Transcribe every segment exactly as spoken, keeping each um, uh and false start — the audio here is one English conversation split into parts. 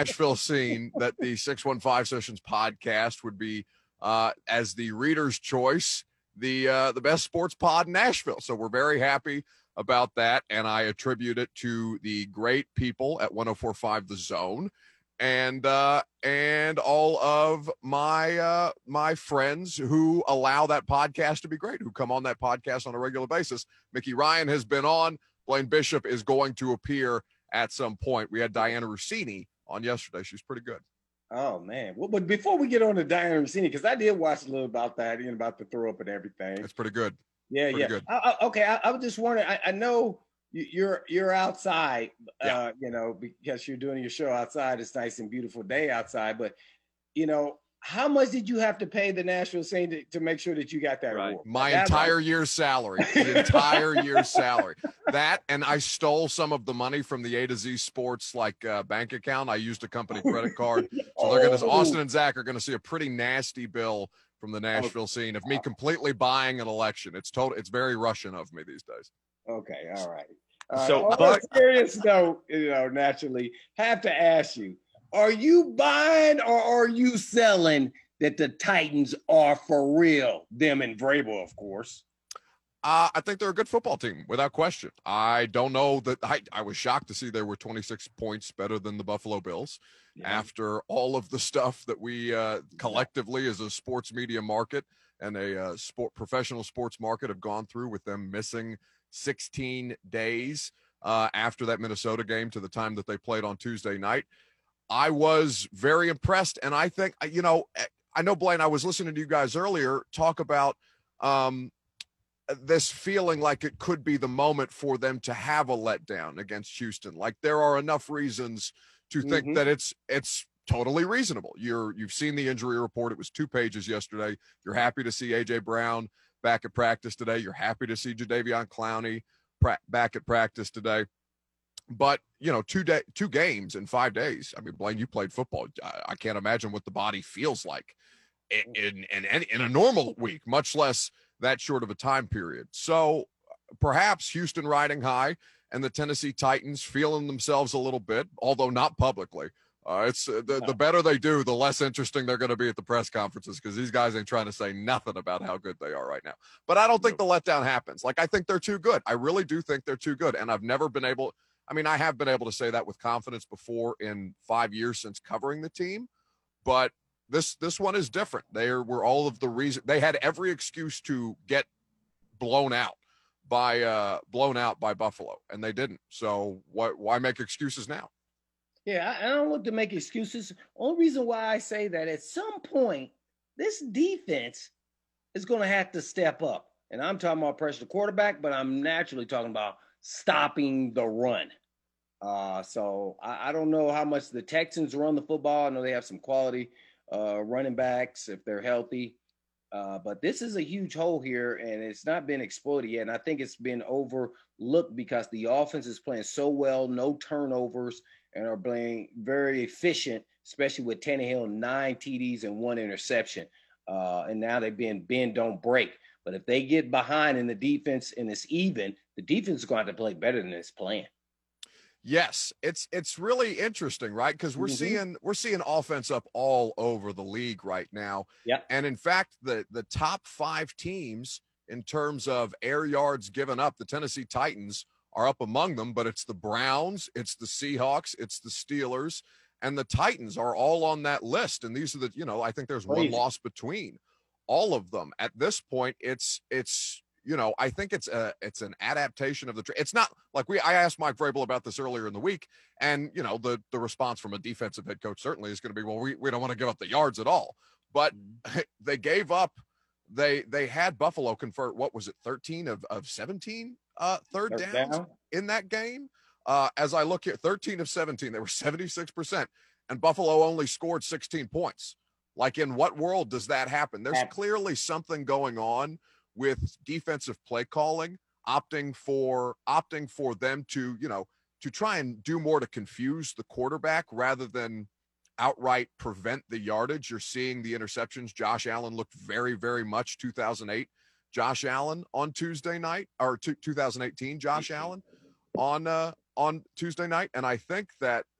Nashville scene that the six one five Sessions podcast would be, uh, as the reader's choice, the uh, the best sports pod in Nashville. So we're very happy about that, and I attribute it to the great people at one oh four point five The Zone, and uh, and all of my uh, my friends who allow that podcast to be great, who come on that podcast on a regular basis. Mickey Ryan has been on. Blaine Bishop is going to appear at some point. We had Diana Rossini on yesterday. She's pretty good. Oh, man. Well, but before we get on to Diana Rossini, because I did watch a little about that and about the throw up and everything. It's pretty good. Yeah, pretty yeah. Good. I, I, okay, I, I was just wondering. I, I know you, you're you're outside, yeah. uh, you know, because you're doing your show outside. It's nice and beautiful day outside. But, you know, how much did you have to pay the Nashville Scene to, to make sure that you got that right. award? My That's entire like- year's salary, the entire year's salary. That, and I stole some of the money from the A to Z Sports like uh, bank account. I used a company credit card, so oh. they're going to Austin and Zach are going to see a pretty nasty bill from the Nashville okay. Scene of me completely buying an election. It's total. It's very Russian of me these days. Okay, all right. Uh, so, on but a serious note, you know, naturally, have to ask you: are you buying or are you selling that the Titans are for real? Them and Vrabel, of course. Uh, I think they're a good football team, without question. I don't know that I, I was shocked to see they were twenty-six points better than the Buffalo Bills yeah. after all of the stuff that we uh, collectively as a sports media market and a uh, sport professional sports market have gone through with them missing sixteen days uh, after that Minnesota game to the time that they played on Tuesday night. I was very impressed. And I think, you know, I know, Blaine, I was listening to you guys earlier talk about um, this feeling like it could be the moment for them to have a letdown against Houston. Like there are enough reasons to think mm-hmm. that it's it's totally reasonable. You're you've seen the injury report. It was two pages yesterday. You're happy to see A J Brown back at practice today. You're happy to see Jadeveon Clowney pra- back at practice today. But you know, two day two games in five days. I mean, Blaine, you played football. I, I can't imagine what the body feels like in in in, in a normal week, much less that short of a time period. So perhaps Houston riding high and the Tennessee Titans feeling themselves a little bit, although not publicly. Uh, it's uh, the, the better they do, the less interesting they're going to be at the press conferences because these guys ain't trying to say nothing about how good they are right now. But I don't think the letdown happens. Like, I think they're too good. I really do think they're too good. And I've never been able, I mean, I have been able to say that with confidence before in five years since covering the team, but This this one is different. They were all of the reason they had every excuse to get blown out by uh, blown out by Buffalo, and they didn't. So why why make excuses now? Yeah, I, I don't look to make excuses. Only reason why I say that at some point this defense is going to have to step up, and I'm talking about pressure the quarterback, but I'm naturally talking about stopping the run. Uh, so I, I don't know how much the Texans run the football. I know they have some quality Uh, running backs if they're healthy. Uh, but this is a huge hole here, and it's not been exploited yet. And I think it's been overlooked because the offense is playing so well, no turnovers, and are playing very efficient, especially with Tannehill, nine T Ds and one interception. Uh, and now they've been bend, don't break. But if they get behind in the defense and it's even, the defense is going to have to play better than it's playing. Yes, it's it's really interesting, right? Because we're mm-hmm. seeing we're seeing offense up all over the league right now. Yeah. And in fact, the the top five teams in terms of air yards given up, the Tennessee Titans are up among them, but it's the Browns, it's the Seahawks, it's the Steelers, and the Titans are all on that list. And these are the, you know, I think there's Crazy. one loss between all of them. At this point, it's it's you know, I think it's a it's an adaptation of the. Tra- it's not like we. I asked Mike Vrabel about this earlier in the week, and you know, the the response from a defensive head coach certainly is going to be, well, we, we don't want to give up the yards at all. But they gave up. They they had Buffalo convert. What was it, thirteen of of seventeen uh, third, third downs down. in that game? Uh, as I look here, thirteen of seventeen. They were seventy-six percent, and Buffalo only scored sixteen points. Like, in what world does that happen? There's clearly something going on with defensive play calling, opting for opting for them to, you know, to try and do more to confuse the quarterback rather than outright prevent the yardage. You're seeing the interceptions. Josh Allen looked very, very much two thousand eight Josh Allen on Tuesday night, or two, twenty eighteen Josh Allen on uh, on Tuesday night. And I think that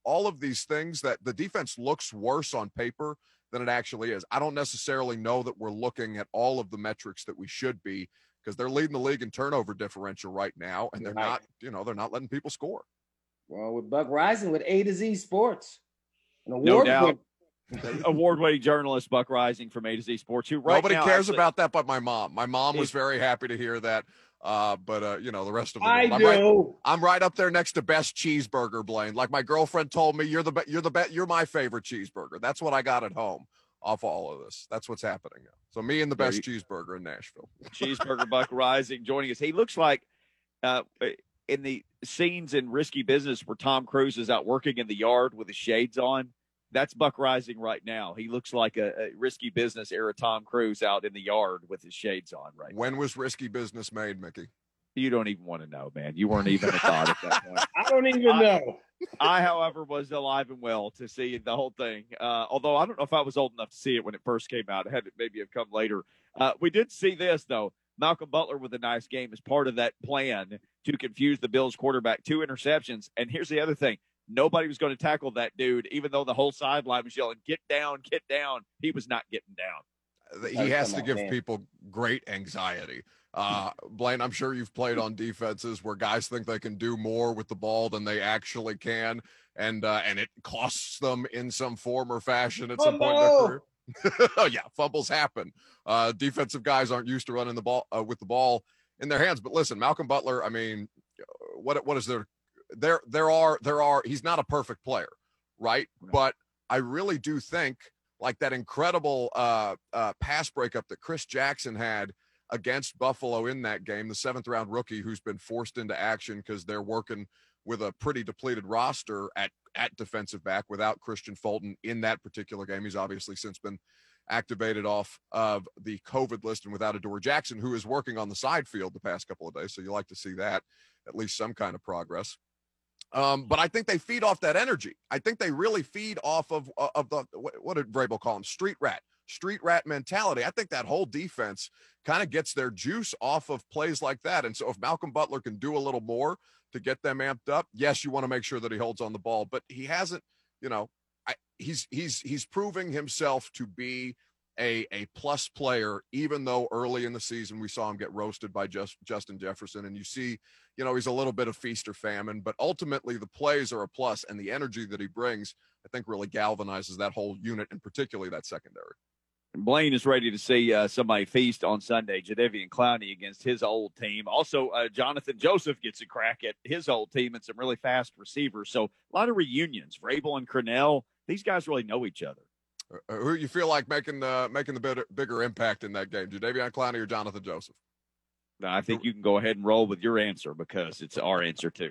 all of these things that the defense looks worse on paper than it actually is. I don't necessarily know that we're looking at all of the metrics that we should be, because they're leading the league in turnover differential right now, and they're right. not, you know, they're not letting people score. Well, with Buck Rising with A to Z Sports, an award no doubt. Award-winning journalist Buck Rising from A to Z Sports. Who right Nobody now cares actually, about that but my mom. My mom was very happy to hear that. Uh, but uh, you know, the rest of the world. I I'm do. right, I'm right up there next to best cheeseburger, Blaine. Like my girlfriend told me, you're the be- you're the be- you're my favorite cheeseburger. That's what I got at home off all of this. That's what's happening now. So me and the best cheeseburger in Nashville. Cheeseburger Buck Rising joining us. He looks like uh, in the scenes in Risky Business where Tom Cruise is out working in the yard with his shades on. That's Buck Rising right now. He looks like a, a Risky Business era Tom Cruise out in the yard with his shades on right When now. was Risky Business made, Mickey? You don't even want to know, man. You weren't even a thought at that point. I don't even I, know. I, however, was alive and well to see the whole thing. Uh, although I don't know if I was old enough to see it when it first came out. It had to maybe have come later. Uh, we did see this, though. Malcolm Butler with a nice game as part of that plan to confuse the Bills quarterback. Two interceptions. And here's the other thing. Nobody was going to tackle that dude, even though the whole sideline was yelling, get down, get down. He was not getting down. He has to give people great anxiety. Uh, Blaine, I'm sure you've played on defenses where guys think they can do more with the ball than they actually can, and uh, and it costs them in some form or fashion at some point in their career. Oh yeah, fumbles happen. Uh, defensive guys aren't used to running the ball uh, with the ball in their hands. But listen, Malcolm Butler, I mean, what what is there? There there are there are. He's not a perfect player, right? right. But I really do think like that incredible uh, uh, pass breakup that Chris Jackson had against Buffalo in that game, the seventh round rookie who's been forced into action because they're working with a pretty depleted roster at, at defensive back without Christian Fulton in that particular game. He's obviously since been activated off of the COVID list, and without Adoree Jackson, who is working on the side field the past couple of days. So you like to see that, at least some kind of progress. Um, but I think they feed off that energy. I think they really feed off of, of the, what did Vrabel call him? Street rat. Street rat mentality. I think that whole defense kind of gets their juice off of plays like that. And so if Malcolm Butler can do a little more to get them amped up, yes, you want to make sure that he holds on the ball, but he hasn't, you know, I, he's, he's, he's proving himself to be a, a plus player, even though early in the season we saw him get roasted by just Justin Jefferson. And you see, you know, he's a little bit of feast or famine, but ultimately the plays are a plus, and the energy that he brings, I think, really galvanizes that whole unit, and particularly that secondary. Blaine is ready to see uh, somebody feast on Sunday. Jadeveon Clowney against his old team. Also, uh, Jonathan Joseph gets a crack at his old team and some really fast receivers. So a lot of reunions. Vrabel and Cornell, these guys really know each other. Uh, who you feel like making the making the bigger, bigger impact in that game, Jadeveon Clowney or Jonathan Joseph? I think you can go ahead and roll with your answer because it's our answer too.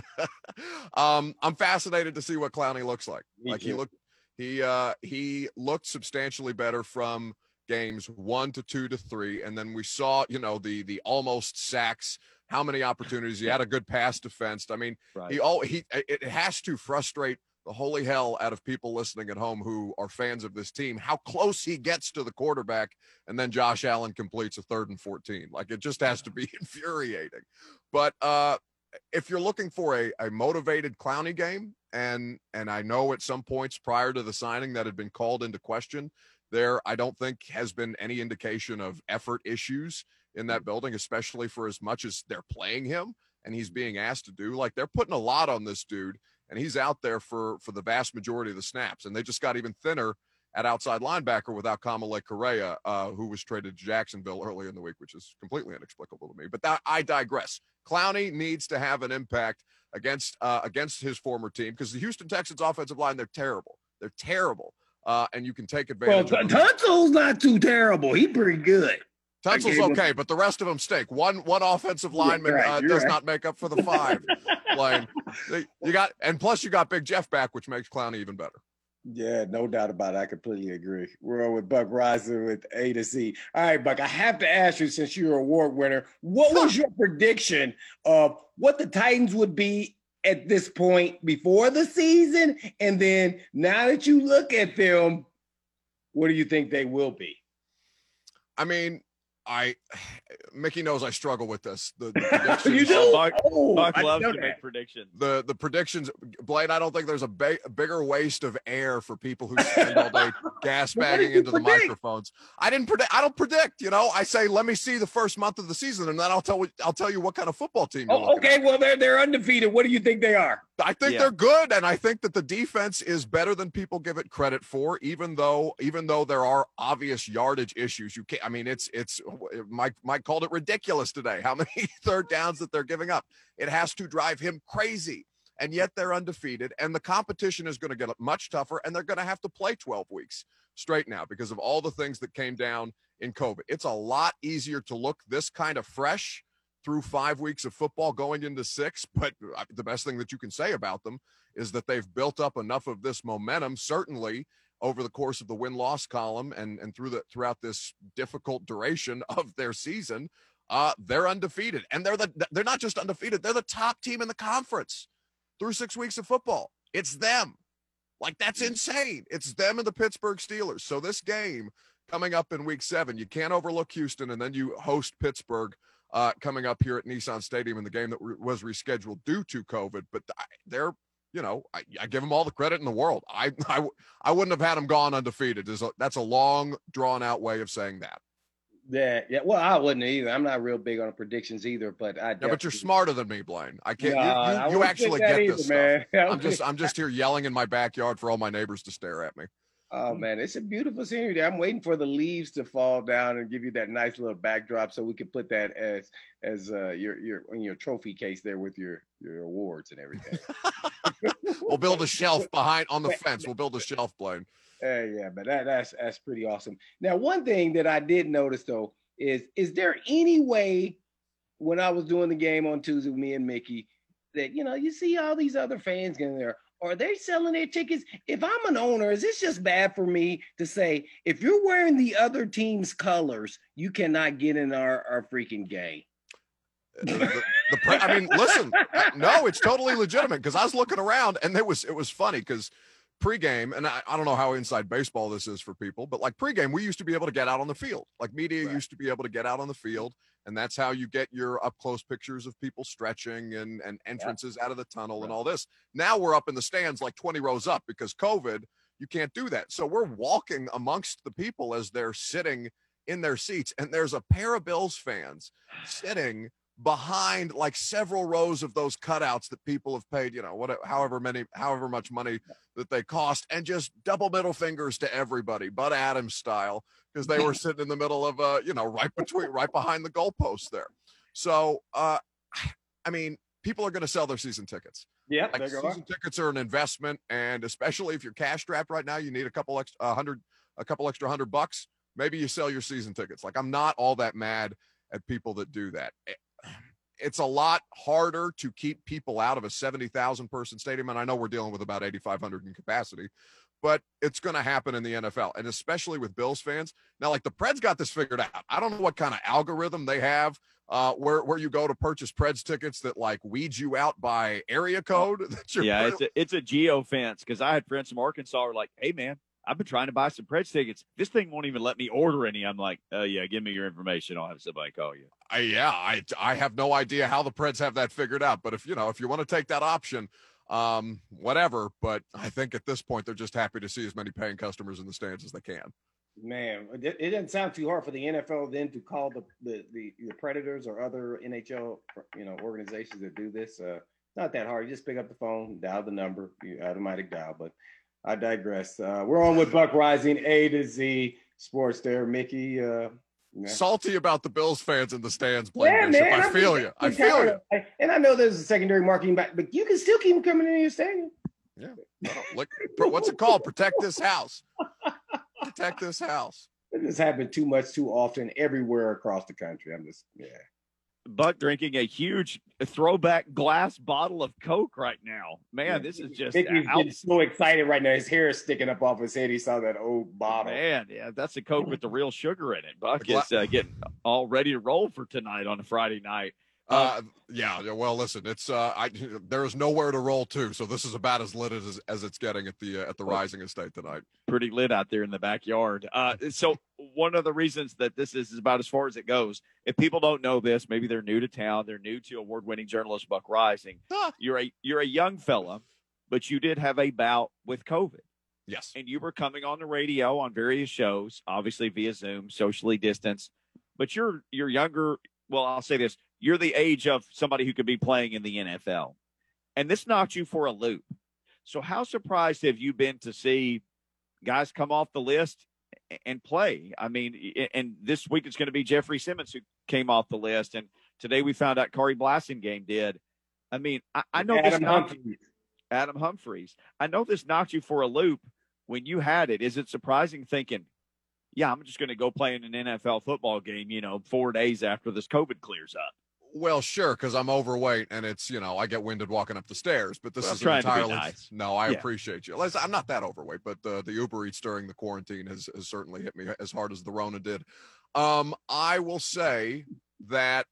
um, I'm fascinated to see what Clowney looks like. Me like too. he looked. He uh, he looked substantially better from games one to two to three, and then we saw, you know, the the almost sacks. How many opportunities he had? A good pass defense. I mean, right. he all he it has to frustrate the holy hell out of people listening at home who are fans of this team. How close he gets to the quarterback, and then Josh Allen completes a third and fourteen. Like it just has to be infuriating. But uh, if you're looking for a a motivated Clowney game. And and I know at some points prior to the signing that had been called into question, there I don't think has been any indication of effort issues in that building, especially for as much as they're playing him and he's being asked to do. Like they're putting a lot on this dude, and he's out there for for the vast majority of the snaps. And they just got even thinner at outside linebacker without Kamalei Correa, uh, who was traded to Jacksonville early in the week, which is completely inexplicable to me. But that, I digress. Clowney needs to have an impact against uh, against his former team, because the Houston Texans offensive line, they're terrible. They're terrible. Uh, and you can take advantage well, of them. Tunsil's not too terrible. He pretty good. Tunsil's okay, but the rest of them stink. One one offensive lineman right, uh, does right. not make up for the five. Blaine. You got, and plus you got Big Jeff back, which makes Clowney even better. Yeah, no doubt about it. I completely agree. We're on with Buck Rising with A to Z. All right, Buck, I have to ask you, since you're an award winner, what was your prediction of what the Titans would be at this point before the season? And then now that you look at them, what do you think they will be? I mean, I, Mickey knows I struggle with this. The, the predictions, You do? Buck, Oh, Buck I loves know to that. make predictions. the the predictions, Blaine. I don't think there's a, ba- a bigger waste of air for people who spend all day gas But what did bagging you into the predict? microphones. I didn't predict. I don't predict. You know, I say let me see the first month of the season, and then I'll tell I'll tell you what kind of football team. You're Oh, looking okay. at. Well, they're they're undefeated. What do you think they are? I think Yeah. they're good, and I think that the defense is better than people give it credit for. Even though, even though there are obvious yardage issues, you can't. I mean, it's it's Mike Mike called it ridiculous today. How many third downs that they're giving up? It has to drive him crazy, and yet they're undefeated. And the competition is going to get much tougher, and they're going to have to play twelve weeks straight now because of all the things that came down in COVID. It's a lot easier to look this kind of fresh through five weeks of football going into six. But the best thing that you can say about them is that they've built up enough of this momentum, certainly over the course of the win-loss column and, and through the throughout this difficult duration of their season. Uh, they're undefeated, and they're the they're not just undefeated, they're the top team in the conference through six weeks of football. It's them. Like, that's insane. It's them and the Pittsburgh Steelers. So this game coming up in week seven, you can't overlook Houston, and then you host Pittsburgh Uh, coming up here at Nissan Stadium in the game that re- was rescheduled due to COVID. But I, they're, you know, I, I give them all the credit in the world. I, I, I wouldn't have had them gone undefeated. There's a, that's a long, drawn out way of saying that. Yeah, yeah. Well, I wouldn't either. I'm not real big on predictions either, but I. Yeah, but you're smarter than me, Blaine. I can't. Nah, you I you, you wouldn't actually think that get either, this man. stuff. I'm just, I'm just here yelling in my backyard for all my neighbors to stare at me. Oh man, it's a beautiful scenery there. I'm waiting for the leaves to fall down and give you that nice little backdrop, so we can put that as as uh, your your in your trophy case there with your your awards and everything. We'll build a shelf behind on the fence. We'll build a shelf, Blaine. Uh, yeah, but that that's that's pretty awesome. Now, one thing that I did notice though is is there any way when I was doing the game on Tuesday with me and Mickey that, you know, you see all these other fans getting there? Are they selling their tickets? If I'm an owner, is this just bad for me to say, if you're wearing the other team's colors, you cannot get in our, our freaking game? The, the, the pre- I mean, listen, no, it's totally legitimate because I was looking around and it was it was funny because pregame, and I, I don't know how inside baseball this is for people, but like pregame, we used to be able to get out on the field. Like media right. used to be able to get out on the field, and that's how you get your up close pictures of people stretching and, and entrances yeah. out of the tunnel right. and all this. Now we're up in the stands like twenty rows up because COVID, you can't do that. So we're walking amongst the people as they're sitting in their seats, and there's a pair of Bills fans sitting behind like several rows of those cutouts that people have paid, you know, whatever, however many, however much money that they cost, and just double middle fingers to everybody, Bud Adams style, because they were sitting in the middle of, uh, you know, right between, right behind the goalposts there. So, uh, I mean, people are going to sell their season tickets. Yeah, like season tickets are an investment, and especially if you're cash strapped right now, you need a couple extra, a hundred, a couple extra hundred bucks. Maybe you sell your season tickets. Like, I'm not all that mad at people that do that. It's a lot harder to keep people out of a seventy thousand person stadium. And I know we're dealing with about eighty-five hundred in capacity, but it's going to happen in the N F L, and especially with Bills fans. Now, like the Preds got this figured out. I don't know what kind of algorithm they have uh, where, where you go to purchase Preds tickets that like weeds you out by area code. That's your yeah, pre- it's a, it's a geo fence. Cause I had friends from Arkansas who were like, hey man, I've been trying to buy some Preds tickets. This thing won't even let me order any. I'm like, oh, uh, yeah, give me your information. I'll have somebody call you. Uh, yeah, I I have no idea how the Preds have that figured out. But if, you know, if you want to take that option, um, whatever. But I think at this point, they're just happy to see as many paying customers in the stands as they can. Man, it, it doesn't sound too hard for the N F L then to call the the, the, the Predators or other N H L, you know, organizations that do this. Uh, not that hard. You just pick up the phone, dial the number, you automatic dial. But I digress. Uh, we're on with Buck Reising, A to Z Sports there. Mickey. Uh, yeah. Salty about the Bills fans in the stands playing yeah, Bishop. man, I I'm feel you. I feel you. I, and I know there's a secondary marketing back, but you can still keep them coming in your stadium. Yeah. Well, look, what's it called? Protect this house. Protect this house. It just happened too much, too often, everywhere across the country. I'm just, yeah. Buck drinking a huge throwback glass bottle of Coke right now. Man, yeah, this is just Mickey's getting so excited right now. His hair is sticking up off his head. He saw that old bottle. Man, yeah, that's a Coke with the real sugar in it. Buck is uh, getting all ready to roll for tonight on a Friday night. Uh, yeah, yeah. Well, listen, it's uh, I there is nowhere to roll to, so this is about as lit as as it's getting at the uh, at the Well, Rising Estate tonight. Pretty lit out there in the backyard. Uh, so one of the reasons that this is, is about as far as it goes. If people don't know this, maybe they're new to town, they're new to award-winning journalist Buck Rising. Ah. You're a you're a young fella, but you did have a bout with COVID. Yes, and you were coming on the radio on various shows, obviously via Zoom, socially distanced. But you're you're younger. Well, I'll say this: you're the age of somebody who could be playing in the N F L, and this knocked you for a loop. So, how surprised have you been to see guys come off the list and play? I mean, and this week it's going to be Jeffrey Simmons who came off the list, and today we found out Corey Blasingame did. I mean, I, I know Adam this knocked, Humphries. Adam Humphries. I know this knocked you for a loop when you had it. Is it surprising thinking, yeah, I'm just going to go play in an N F L football game, you know, four days after this COVID clears up? well, sure, because I'm overweight and it's, you know, I get winded walking up the stairs. But this Well, is trying entirely to be nice. no. I Yeah. appreciate you. Listen, I'm not that overweight, but uh, the Uber Eats during the quarantine has, has certainly hit me as hard as the Rona did. Um, I will say that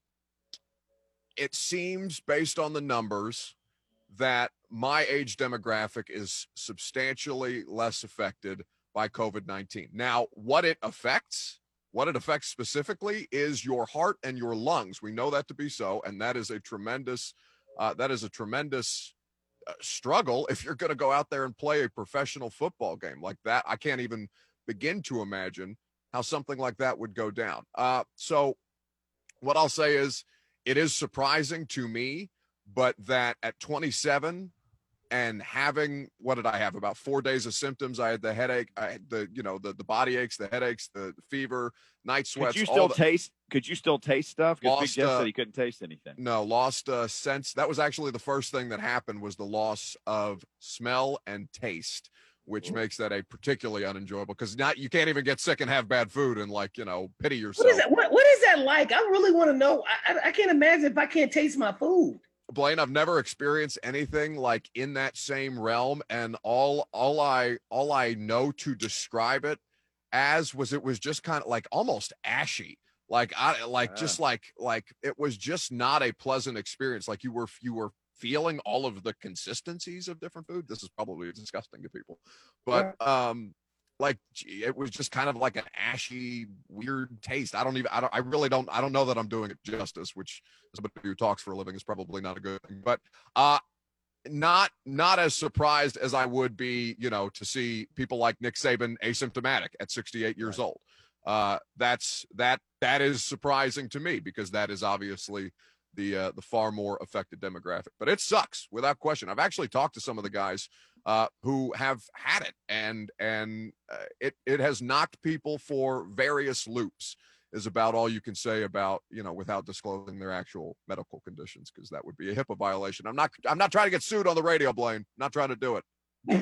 it seems, based on the numbers, that my age demographic is substantially less affected by COVID nineteen. Now, what it affects, what it affects specifically is your heart and your lungs. We know that to be so, and that is a tremendous, uh, that is a tremendous uh, struggle if you're going to go out there and play a professional football game like that. I can't even begin to imagine how something like that would go down. Uh, so what I'll say is it is surprising to me, but that at twenty-seven and having, what did I have? About four days of symptoms. I had the headache, I had the, you know, the, the body aches, the headaches, the, the fever, night sweats. Could you still the, taste? Could you still taste stuff? Because Big Lost, Jeff uh, said he couldn't taste anything. No, lost uh, sense. That was actually the first thing that happened was the loss of smell and taste, which Ooh. makes that a particularly unenjoyable because not you can't even get sick and have bad food and like, you know, pity yourself. What is that? What, what is that like? I really want to know. I, I, I can't imagine if I can't taste my food. Blaine, I've never experienced anything like in that same realm, and all all I all I know to describe it as was it was just kind of like almost ashy, like I like Ah. just like like it was just not a pleasant experience. Like you were you were feeling all of the consistencies of different food. This is probably disgusting to people, but um, like gee, it was just kind of like an ashy, weird taste. I don't even I don't I really don't I don't know that I'm doing it justice, which somebody who talks for a living is probably not a good thing, but uh not not as surprised as I would be, you know, to see people like Nick Saban asymptomatic at sixty-eight years Right. old. Uh that's that that is surprising to me because that is obviously the uh, the far more affected demographic. But it sucks without question. I've actually talked to some of the guys uh who have had it, and and uh, it it has knocked people for various loops. Is about all you can say about, you know, without disclosing their actual medical conditions, because that would be a HIPAA violation. I'm not I'm not trying to get sued on the radio, Blaine. Not trying to do it.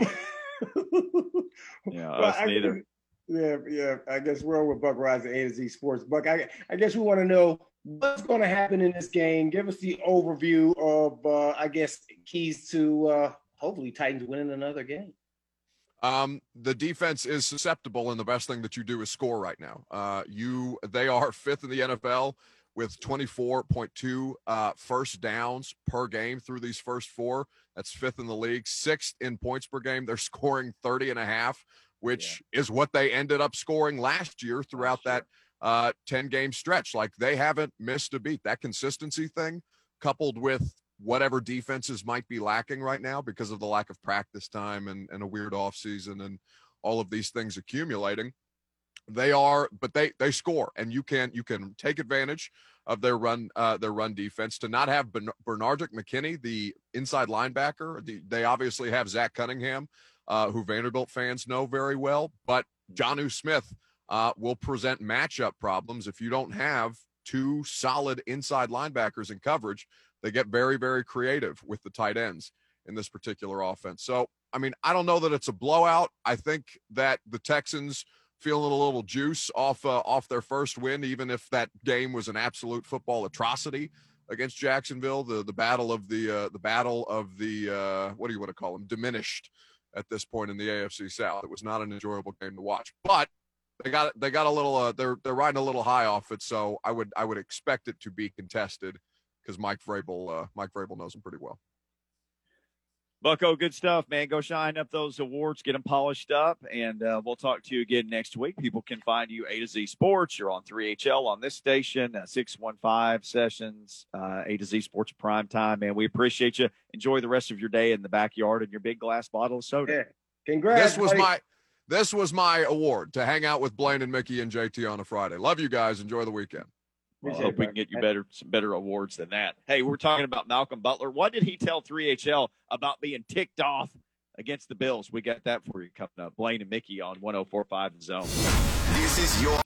Yeah, Well, us I neither. guess- yeah, yeah. I guess we're with Buck Rising A to Z Sports. Buck, I, I guess we want to know what's going to happen in this game. Give us the overview of, uh, I guess, keys to uh, hopefully Titans winning another game. Um, the defense is susceptible, and the best thing that you do is score right now. Uh, you they are fifth in the N F L with twenty-four point two uh, first downs per game through these first four. That's fifth in the league, sixth in points per game. They're scoring thirty and a half, which yeah. is what they ended up scoring last year throughout last year. that uh, ten game stretch. Like they haven't missed a beat. That consistency thing coupled with whatever defenses might be lacking right now because of the lack of practice time and, and a weird off season and all of these things accumulating. They are, but they, they score, and you can, you can take advantage of their run, uh, their run defense. To not have ben- Bernardic McKinney, the inside linebacker, the, they obviously have Zach Cunningham, uh, who Vanderbilt fans know very well, but Jonnu Smith uh, will present matchup problems if you don't have two solid inside linebackers in coverage. They get very, very creative with the tight ends in this particular offense. So, I mean, I don't know that it's a blowout. I think that the Texans feeling a little juice off uh, off their first win, even if that game was an absolute football atrocity against Jacksonville. The the battle of the uh, the battle of the uh, what do you want to call them? Diminished at this point in the A F C South. It was not an enjoyable game to watch, but they got they got a little uh, they're they're riding a little high off it. So I would I would expect it to be contested, because Mike Vrabel, uh, Mike Vrabel knows him pretty well. Bucko, good stuff, man. Go shine up those awards, get them polished up, and uh, we'll talk to you again next week. People can find you A to Z Sports. You're on three H L on this station, uh, six one five Sessions, uh, A to Z Sports Prime Time, man. We appreciate you. Enjoy the rest of your day in the backyard and your big glass bottle of soda. Yeah. Congrats. This was buddy. my this was my award, to hang out with Blaine and Mickey and J T on a Friday. Love you guys. Enjoy the weekend. Well, I Appreciate hope it, we bro. can get you better, some better awards than that. Hey, we're talking about Malcolm Butler. What did he tell three H L about being ticked off against the Bills? We got that for you coming up. Blaine and Mickey on one oh four point five The Zone. This is your